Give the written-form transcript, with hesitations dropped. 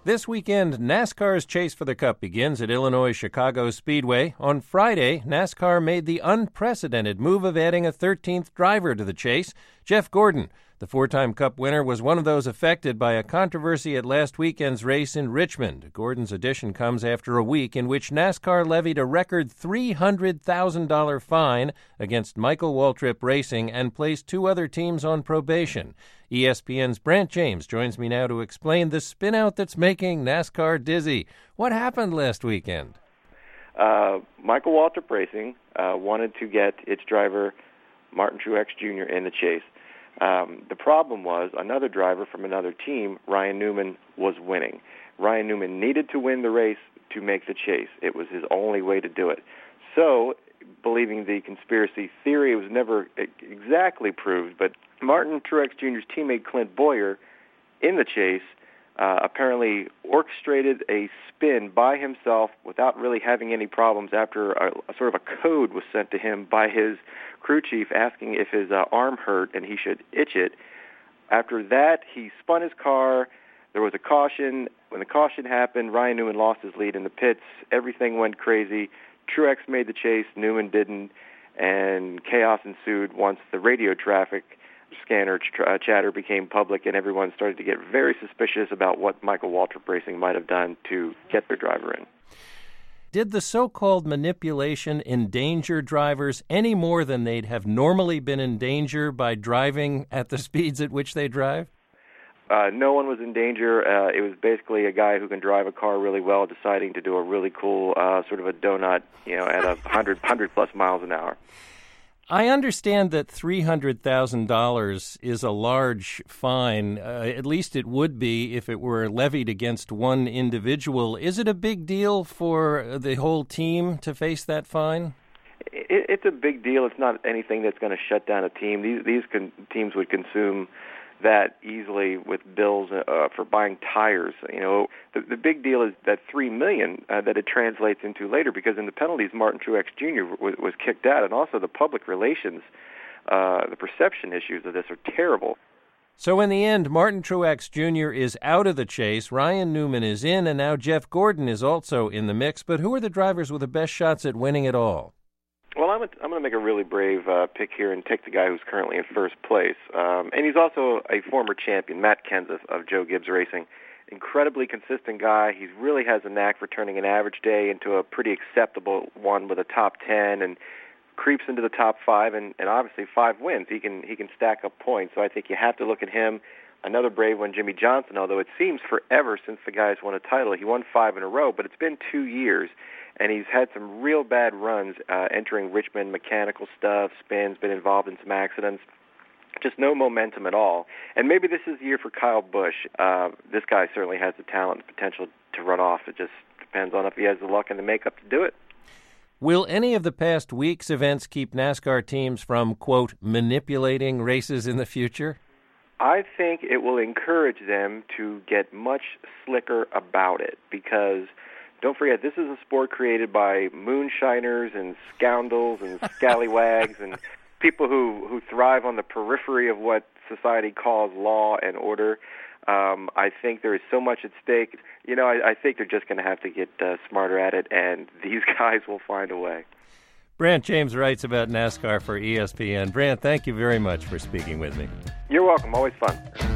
This weekend, NASCAR's chase for the Cup begins at Illinois' Chicago Speedway. On Friday, NASCAR made the unprecedented move of adding a 13th driver to the chase, Jeff Gordon. The four-time Cup winner was one of those affected by a controversy at last weekend's race in Richmond. Gordon's addition comes after a week in which NASCAR levied a record $300,000 fine against Michael Waltrip Racing and placed two other teams on probation. ESPN's Brant James joins me now to explain the spin-out that's making NASCAR dizzy. What happened last weekend? Michael Waltrip Racing wanted to get its driver, Martin Truex Jr., in the chase. The problem was another driver from another team, Ryan Newman, was winning. Ryan Newman needed to win the race to make the chase. It was his only way to do it. So, believing the conspiracy theory, it was never exactly proved, but Martin Truex Jr.'s teammate Clint Bowyer in the chase apparently orchestrated a spin by himself without really having any problems after a sort of a code was sent to him by his crew chief asking if his arm hurt and he should itch it. After that, he spun his car. There was a caution. When the caution happened, Ryan Newman lost his lead in the pits. Everything went crazy. Truex made the chase. Newman didn't. And chaos ensued once the radio traffic scanner chatter became public and everyone started to get very suspicious about what Michael Waltrip Racing might have done to get their driver in. Did the so-called manipulation endanger drivers any more than they'd have normally been in danger by driving at the speeds at which they drive? No one was in danger. It was basically a guy who can drive a car really well deciding to do a really cool sort of a donut, at 100 plus miles an hour. I understand that $300,000 is a large fine. At least it would be if it were levied against one individual. Is it a big deal for the whole team to face that fine? It's a big deal. It's not anything that's going to shut down a team. These teams would consume that easily with bills for buying tires. The big deal is that $3 million that it translates into later, because in the penalties, Martin Truex Jr. was kicked out, and also the public relations, the perception issues of this are terrible. So in the end, Martin Truex Jr. is out of the chase, Ryan Newman is in, and now Jeff Gordon is also in the mix. But who are the drivers with the best shots at winning it all? Well, I'm going to make a really brave pick here and take the guy who's currently in first place. And he's also a former champion, Matt Kenseth of Joe Gibbs Racing. Incredibly consistent guy. He really has a knack for turning an average day into a pretty acceptable one with a top 10 and creeps into the top 5 and obviously 5 wins. He can stack up points. So I think you have to look at him. Another brave one, Jimmy Johnson, although it seems forever since the guy's won a title. He won 5 in a row, but it's been 2 years. And he's had some real bad runs entering Richmond, mechanical stuff, spins, been involved in some accidents. Just no momentum at all. And maybe this is the year for Kyle Busch. This guy certainly has the talent and potential to run off. It just depends on if he has the luck and the makeup to do it. Will any of the past week's events keep NASCAR teams from, quote, manipulating races in the future? I think it will encourage them to get much slicker about it because don't forget, this is a sport created by moonshiners and scoundrels and scallywags and people who thrive on the periphery of what society calls law and order. I think there is so much at stake. I think they're just going to have to get smarter at it, and these guys will find a way. Brant James writes about NASCAR for ESPN. Brant, thank you very much for speaking with me. You're welcome. Always fun.